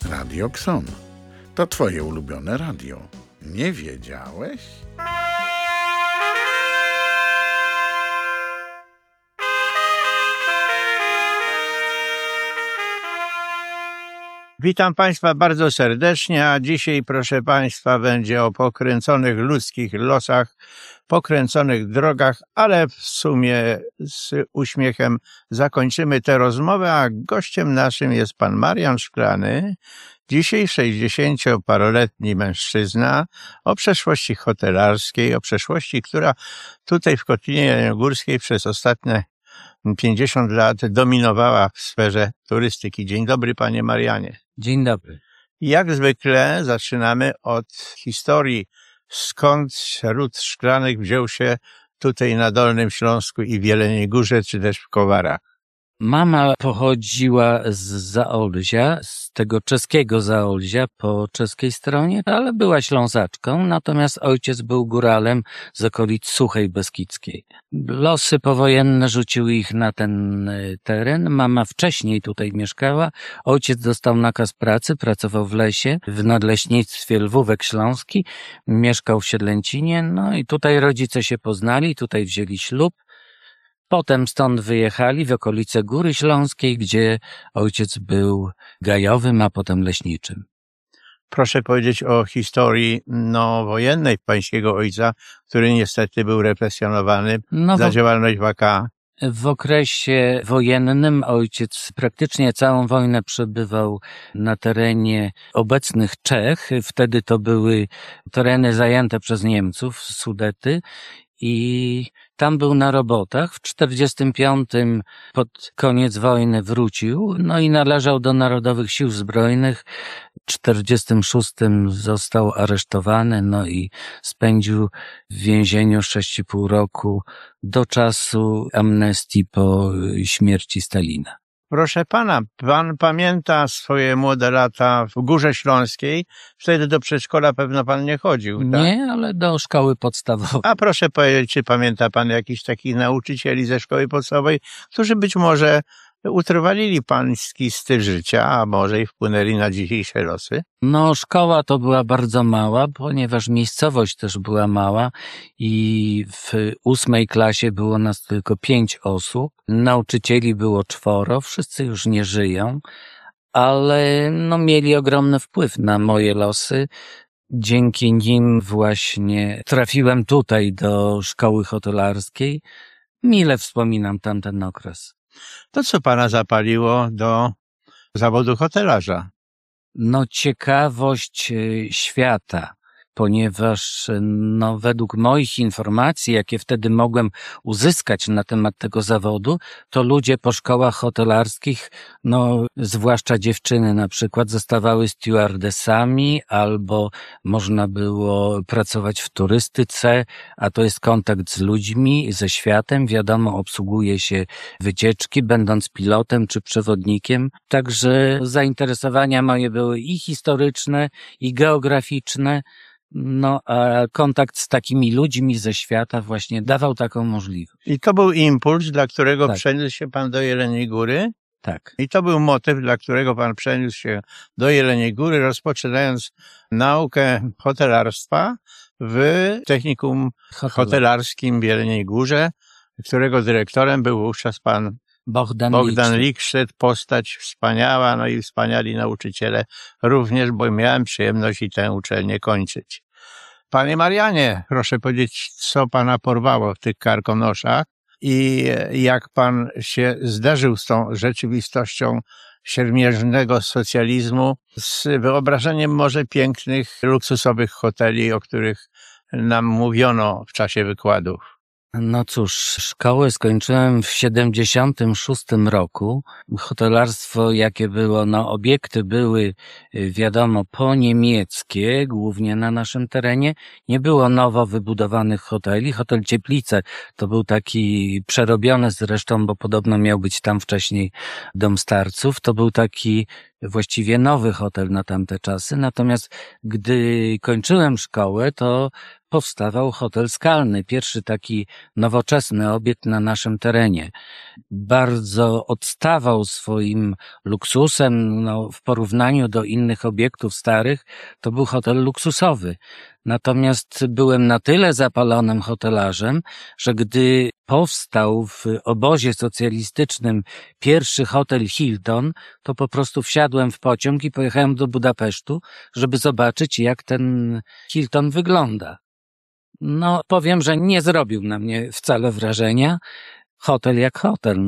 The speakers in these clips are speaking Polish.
Radio Xon. To twoje ulubione radio. Nie wiedziałeś? Witam Państwa bardzo serdecznie, a dzisiaj, proszę Państwa, będzie o pokręconych ludzkich losach, pokręconych drogach, ale w sumie z uśmiechem zakończymy tę rozmowę, a gościem naszym jest pan Marian Szklany, dzisiaj 60-paroletni mężczyzna o przeszłości hotelarskiej, o przeszłości, która tutaj w Kotlinie Jeleniogórskiej przez ostatnie 50 lat dominowała w sferze turystyki. Dzień dobry, panie Marianie. Dzień dobry. Jak zwykle zaczynamy od historii, skąd ród Szklanych wziął się tutaj na Dolnym Śląsku i w Jeleniej Górze, czy też w Kowarach. Mama pochodziła z Zaolzia, z tego czeskiego Zaolzia po czeskiej stronie, ale była Ślązaczką, natomiast ojciec był góralem z okolic Suchej Beskidzkiej. Losy powojenne rzuciły ich na ten teren. Mama wcześniej tutaj mieszkała. Ojciec dostał nakaz pracy, pracował w lesie, w nadleśnictwie Lwówek Śląski, mieszkał w Siedlęcinie, no i tutaj rodzice się poznali, tutaj wzięli ślub. Potem stąd wyjechali w okolice Góry Śląskiej, gdzie ojciec był gajowym, a potem leśniczym. Proszę powiedzieć o historii wojennej pańskiego ojca, który niestety był represjonowany za działalność w AK. W okresie wojennym ojciec praktycznie całą wojnę przebywał na terenie obecnych Czech. Wtedy to były tereny zajęte przez Niemców, Sudety. I tam był na robotach. W 45 pod koniec wojny wrócił, i należał do Narodowych Sił Zbrojnych. W 46 został aresztowany, i spędził w więzieniu 6,5 roku do czasu amnestii po śmierci Stalina. Proszę pana, pan pamięta swoje młode lata w Górze Śląskiej. Wtedy do przedszkola pewno pan nie chodził, tak? Nie, ale do szkoły podstawowej. A proszę powiedzieć, czy pamięta pan jakichś takich nauczycieli ze szkoły podstawowej, którzy być może utrwalili pański styl życia, a może i wpłynęli na dzisiejsze losy? Szkoła to była bardzo mała, ponieważ miejscowość też była mała i w 8 klasie było nas tylko 5 osób. Nauczycieli było 4, wszyscy już nie żyją, ale mieli ogromny wpływ na moje losy. Dzięki nim właśnie trafiłem tutaj do szkoły hotelarskiej. Mile wspominam tamten okres. To co pana zapaliło do zawodu hotelarza? Ciekawość świata, ponieważ według moich informacji, jakie wtedy mogłem uzyskać na temat tego zawodu, to ludzie po szkołach hotelarskich, zwłaszcza dziewczyny na przykład, zostawały stewardessami albo można było pracować w turystyce, a to jest kontakt z ludźmi, ze światem. Wiadomo, obsługuje się wycieczki, będąc pilotem czy przewodnikiem. Także zainteresowania moje były i historyczne, i geograficzne. A kontakt z takimi ludźmi ze świata właśnie dawał taką możliwość. I to był impuls, dla którego przeniósł się pan do Jeleniej Góry? Tak. I to był motyw, dla którego pan przeniósł się do Jeleniej Góry, rozpoczynając naukę hotelarstwa w technikum hotelarskim w Jeleniej Górze, którego dyrektorem był wówczas pan Bogdan Liksztejt, postać wspaniała, i wspaniali nauczyciele również, bo miałem przyjemność i tę uczelnię kończyć. Panie Marianie, proszę powiedzieć, co pana porwało w tych Karkonoszach i jak pan się zderzył z tą rzeczywistością siermiężnego socjalizmu, z wyobrażeniem może pięknych, luksusowych hoteli, o których nam mówiono w czasie wykładów. Cóż, szkołę skończyłem w 76 roku. Hotelarstwo jakie było, obiekty były, wiadomo, po niemieckie, głównie na naszym terenie. Nie było nowo wybudowanych hoteli. Hotel Cieplice to był taki przerobiony zresztą, bo podobno miał być tam wcześniej dom starców. To był taki właściwie nowy hotel na tamte czasy. Natomiast gdy kończyłem szkołę, to powstawał hotel skalny, pierwszy taki nowoczesny obiekt na naszym terenie. Bardzo odstawał swoim luksusem, w porównaniu do innych obiektów starych, to był hotel luksusowy. Natomiast byłem na tyle zapalonym hotelarzem, że gdy powstał w obozie socjalistycznym pierwszy hotel Hilton, to po prostu wsiadłem w pociąg i pojechałem do Budapesztu, żeby zobaczyć, jak ten Hilton wygląda. Powiem, że nie zrobił na mnie wcale wrażenia. Hotel jak hotel,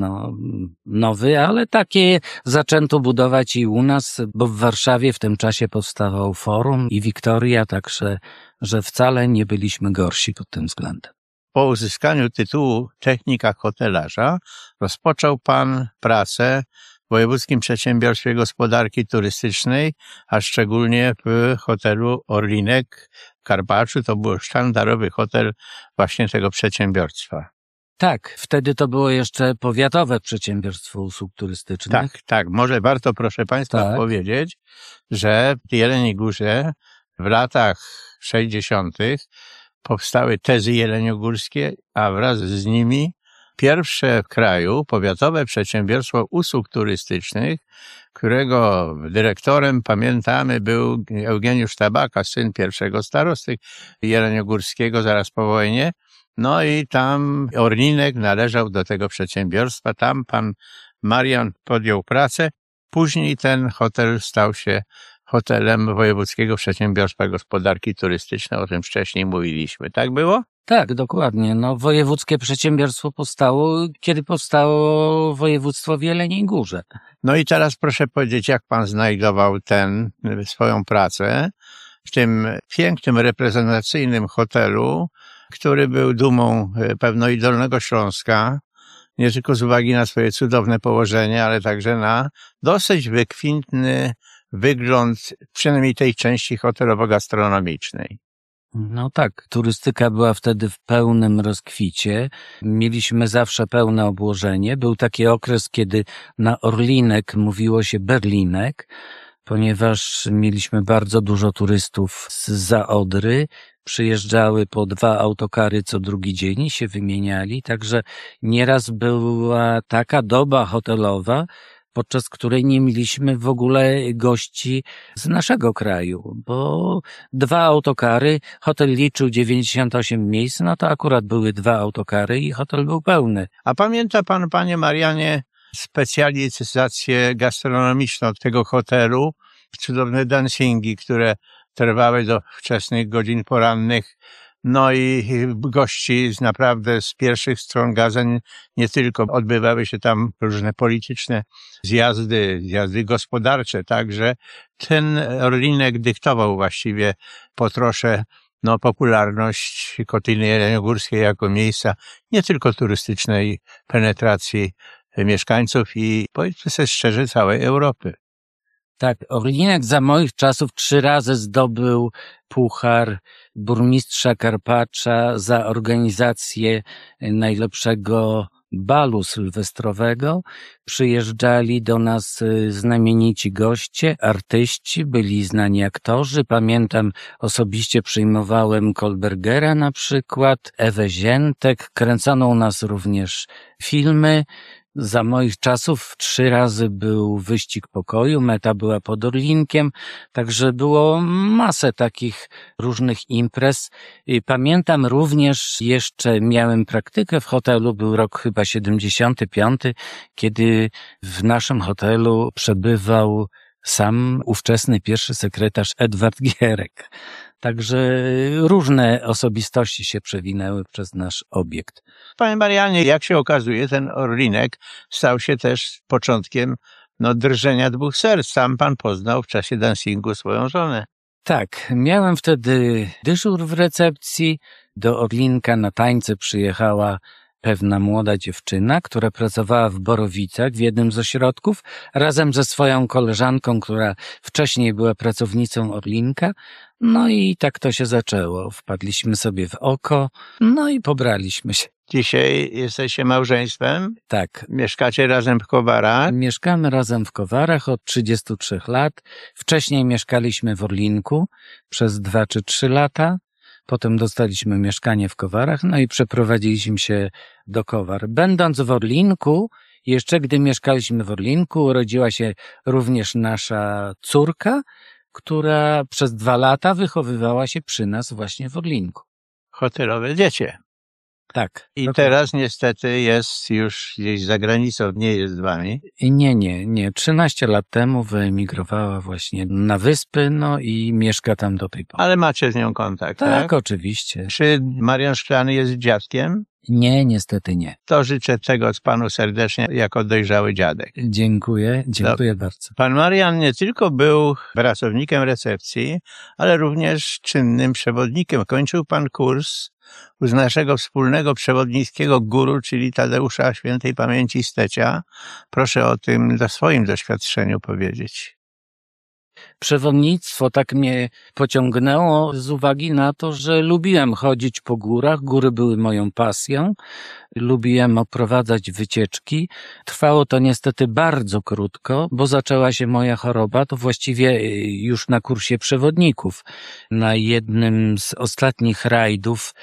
nowy, ale takie zaczęto budować i u nas, bo w Warszawie w tym czasie powstawał Forum i Wiktoria, także że wcale nie byliśmy gorsi pod tym względem. Po uzyskaniu tytułu technika hotelarza rozpoczął pan pracę w Wojewódzkim Przedsiębiorstwie Gospodarki Turystycznej, a szczególnie w hotelu Orlinek w Karpaczu. To był sztandarowy hotel właśnie tego przedsiębiorstwa. Tak, wtedy to było jeszcze powiatowe przedsiębiorstwo usług turystycznych. Tak. Może warto, proszę państwa, powiedzieć, że w Jeleniej Górze w latach 60. powstały Tezy jeleniogórskie, a wraz z nimi pierwsze w kraju powiatowe przedsiębiorstwo usług turystycznych, którego dyrektorem, pamiętamy, był Eugeniusz Tabaka, syn pierwszego starosty jeleniogórskiego zaraz po wojnie. I tam Orlinek należał do tego przedsiębiorstwa. Tam pan Marian podjął pracę. Później ten hotel stał się hotelem Wojewódzkiego Przedsiębiorstwa Gospodarki Turystycznej. O tym wcześniej mówiliśmy. Tak było? Tak, dokładnie. Wojewódzkie przedsiębiorstwo powstało, kiedy powstało województwo w Jeleniej Górze. I teraz proszę powiedzieć, jak pan znajdował swoją pracę w tym pięknym, reprezentacyjnym hotelu, który był dumą pewno i Dolnego Śląska, nie tylko z uwagi na swoje cudowne położenie, ale także na dosyć wykwintny wygląd, przynajmniej tej części hotelowo-gastronomicznej. Tak, turystyka była wtedy w pełnym rozkwicie. Mieliśmy zawsze pełne obłożenie. Był taki okres, kiedy na Orlinek mówiło się Berlinek, ponieważ mieliśmy bardzo dużo turystów zza Odry. Przyjeżdżały po 2 autokary co drugi dzień i się wymieniali, także nieraz była taka doba hotelowa, podczas której nie mieliśmy w ogóle gości z naszego kraju, bo 2 autokary, hotel liczył 98 miejsc, to akurat były 2 autokary i hotel był pełny. A pamięta pan, panie Marianie, specjalizację gastronomiczną tego hotelu, cudowne dancingi, które trwały do wczesnych godzin porannych, i gości naprawdę z pierwszych stron gazet, nie tylko odbywały się tam różne polityczne zjazdy gospodarcze, także ten Orlinek dyktował właściwie po trosze popularność Kotliny Jeleniogórskiej jako miejsca nie tylko turystycznej penetracji mieszkańców i, powiedzmy sobie szczerze, całej Europy. Tak, Orlinek za moich czasów 3 razy zdobył puchar burmistrza Karpacza za organizację najlepszego balu sylwestrowego. Przyjeżdżali do nas znamienici goście, artyści, byli znani aktorzy. Pamiętam, osobiście przyjmowałem Kolbergera na przykład, Ewę Ziętek, kręcono u nas również filmy. Za moich czasów 3 razy był wyścig pokoju, meta była pod Orlinkiem, także było masę takich różnych imprez. I pamiętam również, jeszcze miałem praktykę w hotelu, był rok chyba 75, kiedy w naszym hotelu przebywał sam ówczesny pierwszy sekretarz Edward Gierek. Także różne osobistości się przewinęły przez nasz obiekt. Panie Marianie, jak się okazuje, ten Orlinek stał się też początkiem drżenia 2 serc. Sam pan poznał w czasie dancingu swoją żonę. Tak, miałem wtedy dyżur w recepcji. Do Orlinka na tańce przyjechała pewna młoda dziewczyna, która pracowała w Borowicach w jednym z ośrodków, razem ze swoją koleżanką, która wcześniej była pracownicą Orlinka. I tak to się zaczęło. Wpadliśmy sobie w oko, i pobraliśmy się. Dzisiaj jesteście małżeństwem, Tak. mieszkacie razem w Kowarach. Mieszkamy razem w Kowarach od 33 lat. Wcześniej mieszkaliśmy w Orlinku przez 2 czy 3 lata. Potem dostaliśmy mieszkanie w Kowarach, no i przeprowadziliśmy się do Kowar. Będąc w Orlinku, jeszcze gdy mieszkaliśmy w Orlinku, urodziła się również nasza córka, która przez 2 lata wychowywała się przy nas właśnie w Orlinku. Hotelowe dziecię. Tak. I teraz niestety jest już gdzieś za granicą, nie jest z wami. Nie. 13 lat temu wyemigrowała właśnie na Wyspy, no i mieszka tam do tej pory. Ale macie z nią kontakt, tak? Tak, oczywiście. Czy Marian Szklany jest dziadkiem? Nie, niestety nie. To życzę tego panu serdecznie jako dojrzały dziadek. Dziękuję bardzo. Pan Marian nie tylko był pracownikiem recepcji, ale również czynnym przewodnikiem. Kończył pan kurs u naszego wspólnego przewodnickiego guru, czyli Tadeusza Świętej Pamięci Stecia. Proszę o tym swoim doświadczeniu powiedzieć. Przewodnictwo tak mnie pociągnęło z uwagi na to, że lubiłem chodzić po górach. Góry były moją pasją. Lubiłem oprowadzać wycieczki. Trwało to niestety bardzo krótko, bo zaczęła się moja choroba, to właściwie już na kursie przewodników. Na jednym z ostatnich rajdów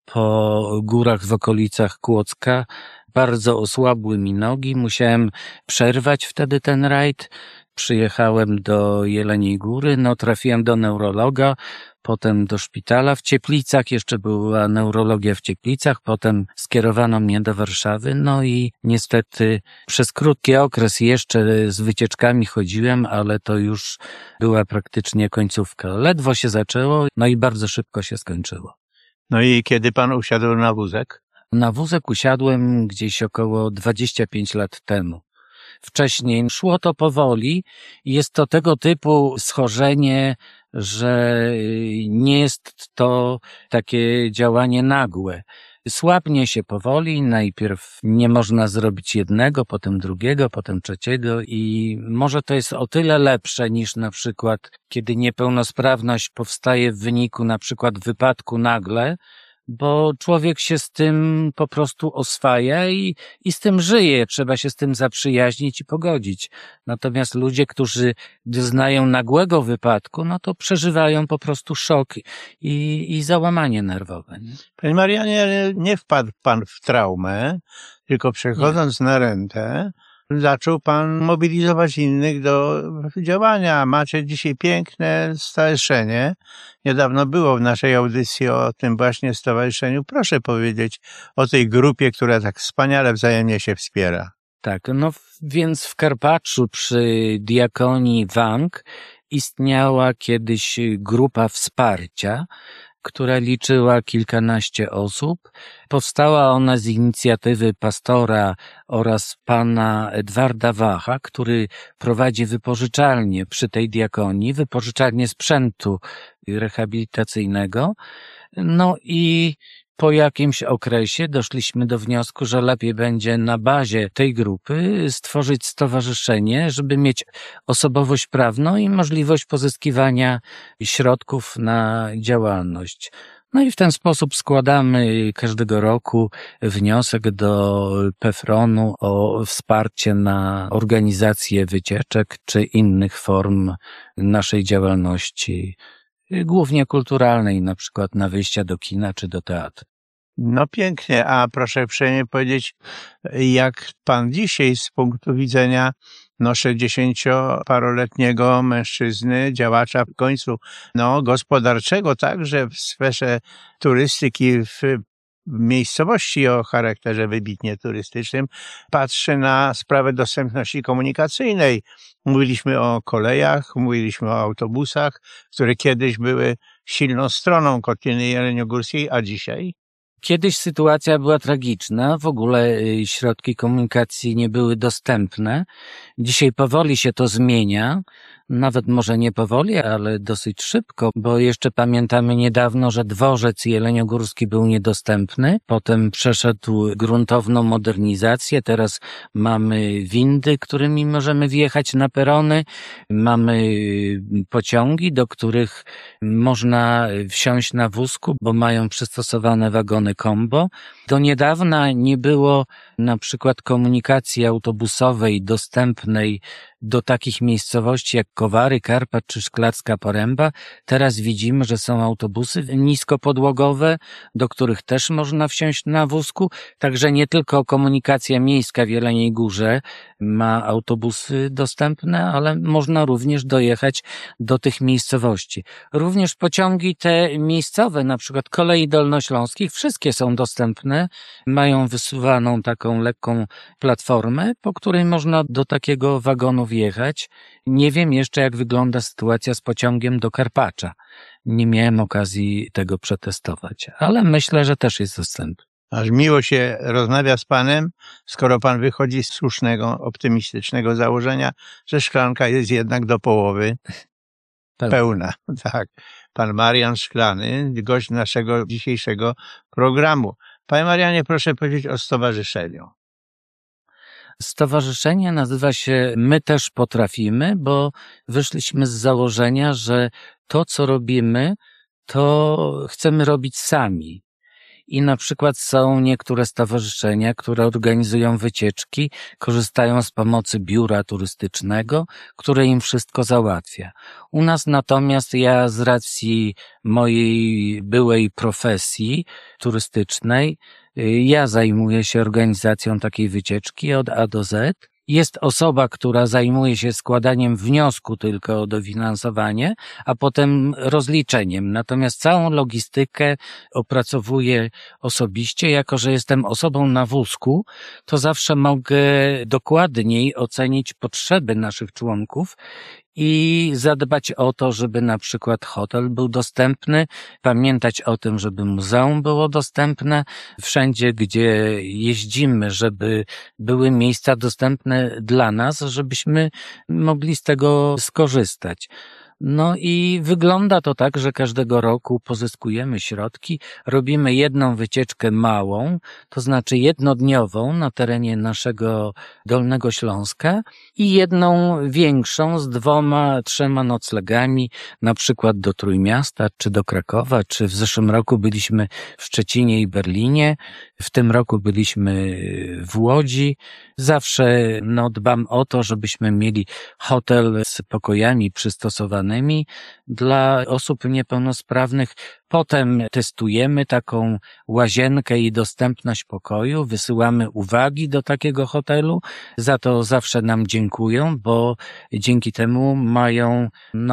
po górach w okolicach Kłodzka bardzo osłabły mi nogi. Musiałem przerwać wtedy ten rajd. Przyjechałem do Jeleniej Góry, trafiłem do neurologa, potem do szpitala w Cieplicach, jeszcze była neurologia w Cieplicach, potem skierowano mnie do Warszawy, i niestety przez krótki okres jeszcze z wycieczkami chodziłem, ale to już była praktycznie końcówka. Ledwo się zaczęło, i bardzo szybko się skończyło. No i kiedy pan usiadł na wózek? Na wózek usiadłem gdzieś około 25 lat temu. Wcześniej szło to powoli. Jest to tego typu schorzenie, że nie jest to takie działanie nagłe. Słabnie się powoli, najpierw nie można zrobić jednego, potem drugiego, potem trzeciego i może to jest o tyle lepsze niż na przykład, kiedy niepełnosprawność powstaje w wyniku na przykład wypadku nagle, bo człowiek się z tym po prostu oswaja i z tym żyje. Trzeba się z tym zaprzyjaźnić i pogodzić. Natomiast ludzie, którzy doznają nagłego wypadku, to przeżywają po prostu szok i załamanie nerwowe. Nie? Panie Marianie, nie wpadł pan w traumę, tylko przechodząc na rentę, zaczął pan mobilizować innych do działania. Macie dzisiaj piękne stowarzyszenie. Niedawno było w naszej audycji o tym właśnie stowarzyszeniu. Proszę powiedzieć o tej grupie, która tak wspaniale wzajemnie się wspiera. Tak, więc w Karpaczu przy diakonii Wank istniała kiedyś grupa wsparcia, która liczyła kilkanaście osób. Powstała ona z inicjatywy pastora oraz pana Edwarda Wacha, który prowadzi wypożyczalnię przy tej diakonii, wypożyczalnię sprzętu rehabilitacyjnego. I po jakimś okresie doszliśmy do wniosku, że lepiej będzie na bazie tej grupy stworzyć stowarzyszenie, żeby mieć osobowość prawną i możliwość pozyskiwania środków na działalność. I w ten sposób składamy każdego roku wniosek do PFRON-u o wsparcie na organizację wycieczek czy innych form naszej działalności, głównie kulturalnej, na przykład na wyjścia do kina czy do teatru. Pięknie, a proszę uprzejmie powiedzieć, jak pan dzisiaj z punktu widzenia 60-paroletniego mężczyzny, działacza w końcu gospodarczego, także w sferze turystyki, w miejscowości o charakterze wybitnie turystycznym, patrzy na sprawę dostępności komunikacyjnej. Mówiliśmy o kolejach, mówiliśmy o autobusach, które kiedyś były silną stroną Kotliny Jeleniogórskiej, a dzisiaj? Kiedyś sytuacja była tragiczna, w ogóle środki komunikacji nie były dostępne. Dzisiaj powoli się to zmienia. nawet może nie powoli, ale dosyć szybko, bo jeszcze pamiętamy niedawno, że dworzec jeleniogórski był niedostępny, potem przeszedł gruntowną modernizację, teraz mamy windy, którymi możemy wjechać na perony, mamy pociągi, do których można wsiąść na wózku, bo mają przystosowane wagony combo. Do niedawna nie było na przykład komunikacji autobusowej dostępnej do takich miejscowości jak Kowary, Karpat czy Szklarska Poręba. Teraz widzimy, że są autobusy niskopodłogowe, do których też można wsiąść na wózku. Także nie tylko komunikacja miejska w Jeleniej Górze ma autobusy dostępne, ale można również dojechać do tych miejscowości. Również pociągi te miejscowe, na przykład Kolei Dolnośląskich, wszystkie są dostępne, mają wysuwaną taką lekką platformę, po której można do takiego wagonu wjechać. Nie wiem jeszcze, jak wygląda sytuacja z pociągiem do Karpacza. Nie miałem okazji tego przetestować, ale myślę, że też jest dostępny. Aż miło się rozmawia z panem, skoro pan wychodzi z słusznego, optymistycznego założenia, że szklanka jest jednak do połowy pełna. Tak. Pan Marian Szklany, gość naszego dzisiejszego programu. Panie Marianie, proszę powiedzieć o stowarzyszeniu. Stowarzyszenie nazywa się My Też Potrafimy, bo wyszliśmy z założenia, że to, co robimy, to chcemy robić sami. I na przykład są niektóre stowarzyszenia, które organizują wycieczki, korzystają z pomocy biura turystycznego, które im wszystko załatwia. U nas natomiast ja z racji mojej byłej profesji turystycznej, ja zajmuję się organizacją takiej wycieczki od A do Z. Jest osoba, która zajmuje się składaniem wniosku tylko o dofinansowanie, a potem rozliczeniem. Natomiast całą logistykę opracowuję osobiście. Jako że jestem osobą na wózku, to zawsze mogę dokładniej ocenić potrzeby naszych członków i zadbać o to, żeby na przykład hotel był dostępny, pamiętać o tym, żeby muzeum było dostępne, wszędzie, gdzie jeździmy, żeby były miejsca dostępne dla nas, żebyśmy mogli z tego skorzystać. No i wygląda to tak, że każdego roku pozyskujemy środki, robimy jedną wycieczkę małą, to znaczy jednodniową na terenie naszego Dolnego Śląska i jedną większą z 2-3 noclegami, na przykład do Trójmiasta, czy do Krakowa, czy w zeszłym roku byliśmy w Szczecinie i Berlinie, w tym roku byliśmy w Łodzi. Zawsze dbam o to, żebyśmy mieli hotel z pokojami przystosowanymi dla osób niepełnosprawnych. Potem testujemy taką łazienkę i dostępność pokoju, wysyłamy uwagi do takiego hotelu. Za to zawsze nam dziękują, bo dzięki temu mają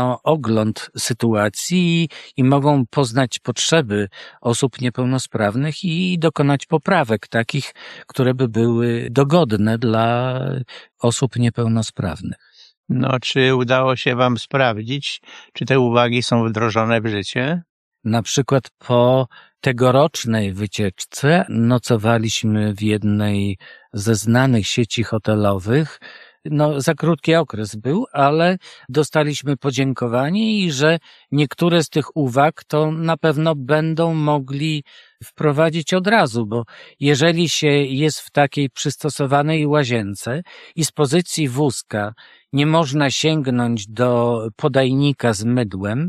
ogląd sytuacji i mogą poznać potrzeby osób niepełnosprawnych i dokonać poprawek takich, które by były dogodne dla osób niepełnosprawnych. Czy udało się wam sprawdzić, czy te uwagi są wdrożone w życie? Na przykład po tegorocznej wycieczce nocowaliśmy w jednej ze znanych sieci hotelowych. Za krótki okres był, ale dostaliśmy podziękowanie i że niektóre z tych uwag to na pewno będą mogli wprowadzić od razu, bo jeżeli się jest w takiej przystosowanej łazience i z pozycji wózka nie można sięgnąć do podajnika z mydłem,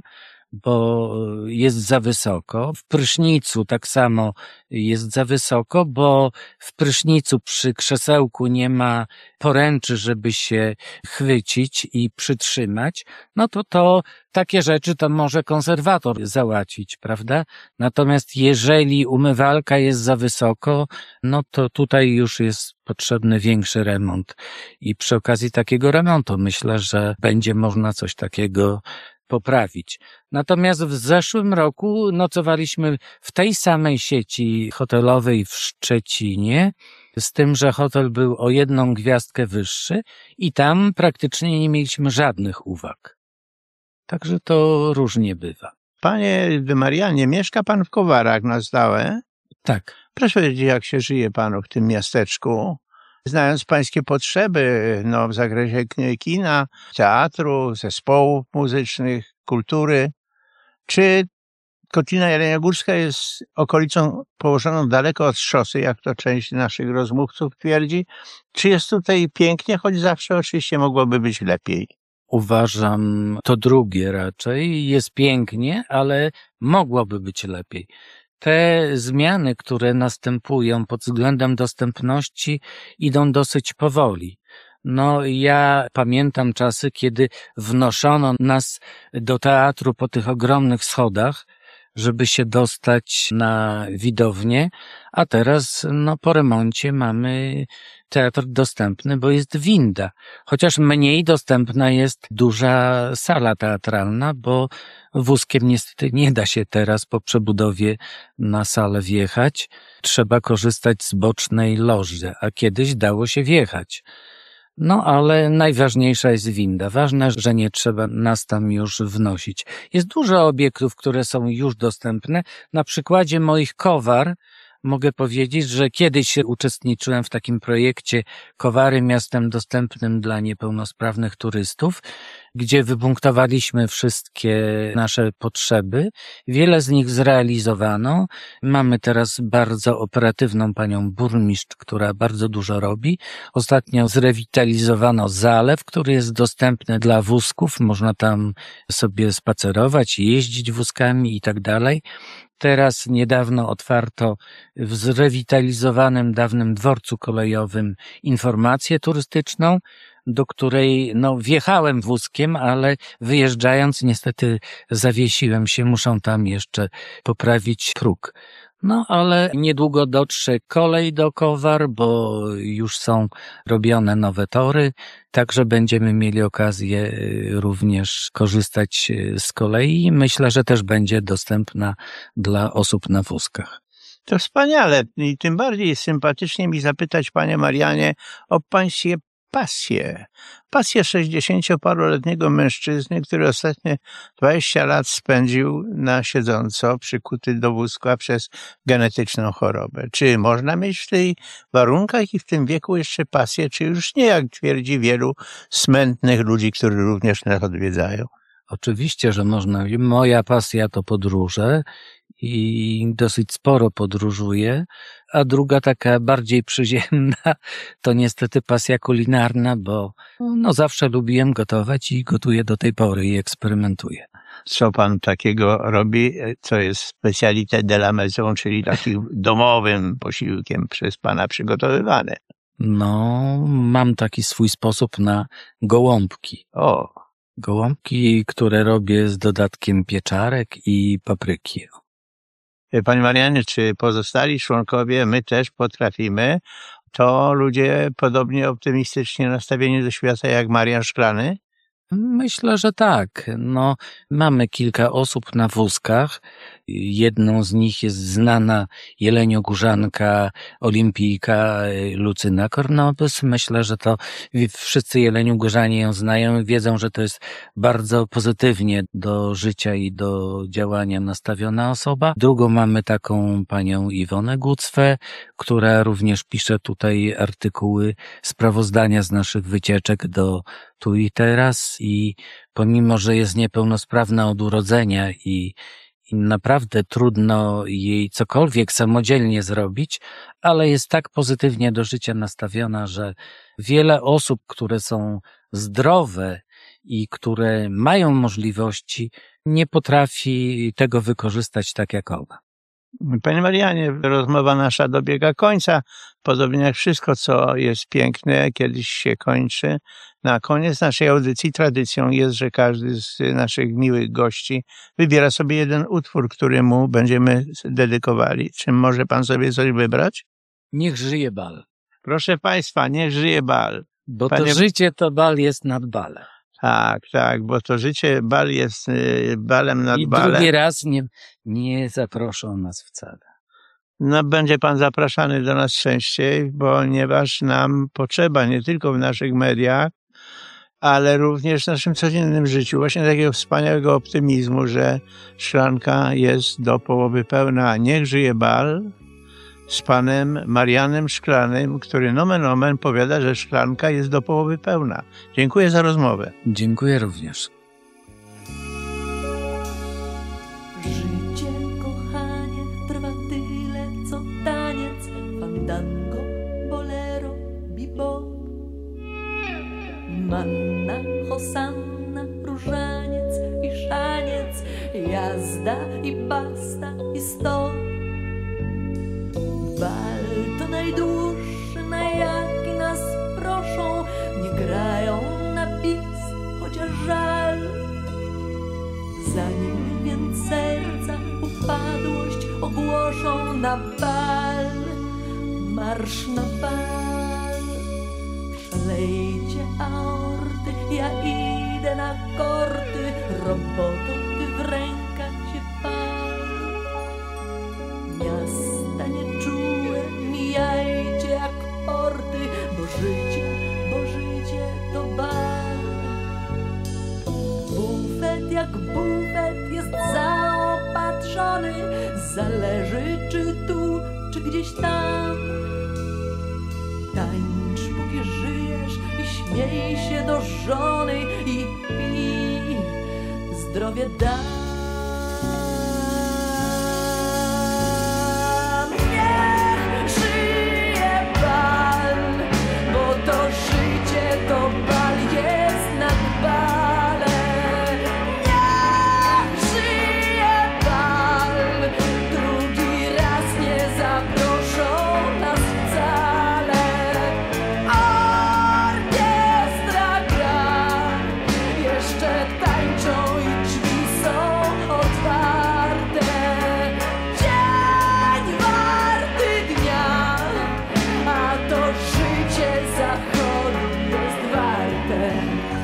bo jest za wysoko. W prysznicu tak samo jest za wysoko, bo w prysznicu przy krzesełku nie ma poręczy, żeby się chwycić i przytrzymać, to takie rzeczy to może konserwator załatwić, prawda? Natomiast jeżeli umywalka jest za wysoko, to tutaj już jest potrzebny większy remont. I przy okazji takiego remontu myślę, że będzie można coś takiego poprawić. Natomiast w zeszłym roku nocowaliśmy w tej samej sieci hotelowej w Szczecinie, z tym, że hotel był o 1 gwiazdkę wyższy i tam praktycznie nie mieliśmy żadnych uwag. Także to różnie bywa. Panie Marianie, mieszka pan w Kowarach na stałe? Tak. Proszę powiedzieć, jak się żyje panu w tym miasteczku? Znając pańskie potrzeby w zakresie kina, teatru, zespołów muzycznych, kultury, czy Kotlina Jeleniogórska jest okolicą położoną daleko od szosy, jak to część naszych rozmówców twierdzi? Czy jest tutaj pięknie, choć zawsze oczywiście mogłoby być lepiej? Uważam to drugie raczej. Jest pięknie, ale mogłoby być lepiej. Te zmiany, które następują pod względem dostępności, idą dosyć powoli. Ja pamiętam czasy, kiedy wnoszono nas do teatru po tych ogromnych schodach, żeby się dostać na widownię, a teraz po remoncie mamy teatr dostępny, bo jest winda. Chociaż mniej dostępna jest duża sala teatralna, bo wózkiem niestety nie da się teraz po przebudowie na salę wjechać. Trzeba korzystać z bocznej loży, a kiedyś dało się wjechać. Ale najważniejsza jest winda. Ważne, że nie trzeba nas tam już wnosić. Jest dużo obiektów, które są już dostępne. Na przykładzie moich kowar mogę powiedzieć, że kiedyś uczestniczyłem w takim projekcie Kowary miastem dostępnym dla niepełnosprawnych turystów, gdzie wypunktowaliśmy wszystkie nasze potrzeby. Wiele z nich zrealizowano. Mamy teraz bardzo operatywną panią burmistrz, która bardzo dużo robi. Ostatnio zrewitalizowano zalew, który jest dostępny dla wózków. Można tam sobie spacerować, jeździć wózkami i tak dalej. Teraz niedawno otwarto w zrewitalizowanym dawnym dworcu kolejowym informację turystyczną, do której wjechałem wózkiem, ale wyjeżdżając niestety zawiesiłem się, muszą tam jeszcze poprawić próg. Ale niedługo dotrze kolej do Kowar, bo już są robione nowe tory, także będziemy mieli okazję również korzystać z kolei i myślę, że też będzie dostępna dla osób na wózkach. To wspaniale i tym bardziej sympatycznie mi zapytać, panie Marianie, o pańskie pasję. Pasję 60-paroletniego mężczyzny, który ostatnie 20 lat spędził na siedząco, przykuty do wózka przez genetyczną chorobę. Czy można mieć w tych warunkach i w tym wieku jeszcze pasję, czy już nie, jak twierdzi wielu smętnych ludzi, którzy również nas odwiedzają? Oczywiście, że można. Moja pasja to podróże i dosyć sporo podróżuję, a druga taka bardziej przyziemna to niestety pasja kulinarna, bo zawsze lubiłem gotować i gotuję do tej pory i eksperymentuję. Co pan takiego robi, co jest specalité de la maison, czyli takim domowym posiłkiem przez pana przygotowywane? Mam taki swój sposób na gołąbki. Gołąbki, które robię z dodatkiem pieczarek i papryki. Panie Marianie, czy pozostali członkowie, my też potrafimy, to ludzie podobnie optymistycznie nastawieni do świata jak Marian Szklany? Myślę, że tak. Mamy kilka osób na wózkach. Jedną z nich jest znana jeleniogórzanka, olimpijka Lucyna Kornobys. Myślę, że to wszyscy jeleniogórzanie ją znają i wiedzą, że to jest bardzo pozytywnie do życia i do działania nastawiona osoba. Drugą mamy taką panią Iwonę Gucwę, która również pisze tutaj artykuły, sprawozdania z naszych wycieczek do tu i teraz i pomimo, że jest niepełnosprawna od urodzenia i naprawdę trudno jej cokolwiek samodzielnie zrobić, ale jest tak pozytywnie do życia nastawiona, że wiele osób, które są zdrowe i które mają możliwości, nie potrafi tego wykorzystać tak jak ona. Panie Marianie, rozmowa nasza dobiega końca. Podobnie jak wszystko, co jest piękne, kiedyś się kończy. Na koniec naszej audycji tradycją jest, że każdy z naszych miłych gości wybiera sobie jeden utwór, który mu będziemy dedykowali. Czy może pan sobie coś wybrać? Niech żyje bal. Proszę państwa, niech żyje bal. Bo to życie to bal jest nad balem. Tak, bo to życie, bal jest balem nad balem. I drugi raz nie zaproszą nas wcale. Będzie pan zapraszany do nas częściej, ponieważ nam potrzeba nie tylko w naszych mediach, ale również w naszym codziennym życiu właśnie takiego wspaniałego optymizmu, że szklanka jest do połowy pełna. Niech żyje bal. z panem Marianem Szklanym, który nomen omen powiada, że szklanka jest do połowy pełna. Dziękuję za rozmowę. Dziękuję również. Życie, kochanie, trwa tyle, co taniec, fandango, bolero, bebop. Manna, hosanna, różaniec i szaniec, jazda i basta i stop. Bal to najdłuższy, na jaki nas proszą, nie grają na bis, chociaż żal. Zanim więc serca upadłość ogłoszą, na bal, marsz na bal. Przelejcie aorty, ja idę na korty, roboto, ty w rękach się pal. Miasta nieczułe mijajcie jak porty, bo życie to bal. Bufet jak bufet jest zaopatrzony, zależy czy tu, czy gdzieś tam. Tańcz póki żyjesz i śmiej się do żony i pij, zdrowie dam. Niech żyje bal, bo to życie to bal jest nad balem. Niech żyje bal, drugi raz nie zaproszą nas wcale. Orkiestra gra, jeszcze tańczą i drzwi są otwarte. Dzień warty dnia, a to życie zachodu jest warte.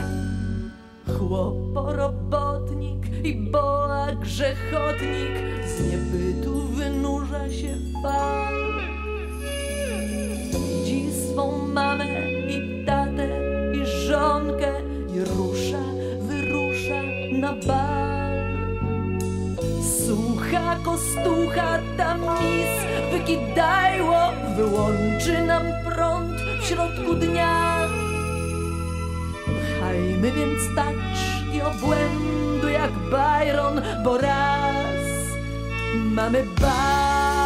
Chłoporobotnik i boa grzechotnik, z niebytu wynurza się fal. Widzi swą mamę i tatę i żonkę i wyrusza na bal. Sucha kostucha ta mis wykidajło, wyłączy nam prąd w środku dnia. Pchajmy więc taczki obłędu jak Byron, bo raz mamy bal.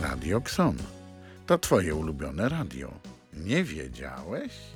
Radio Kson. To twoje ulubione radio. Nie wiedziałeś?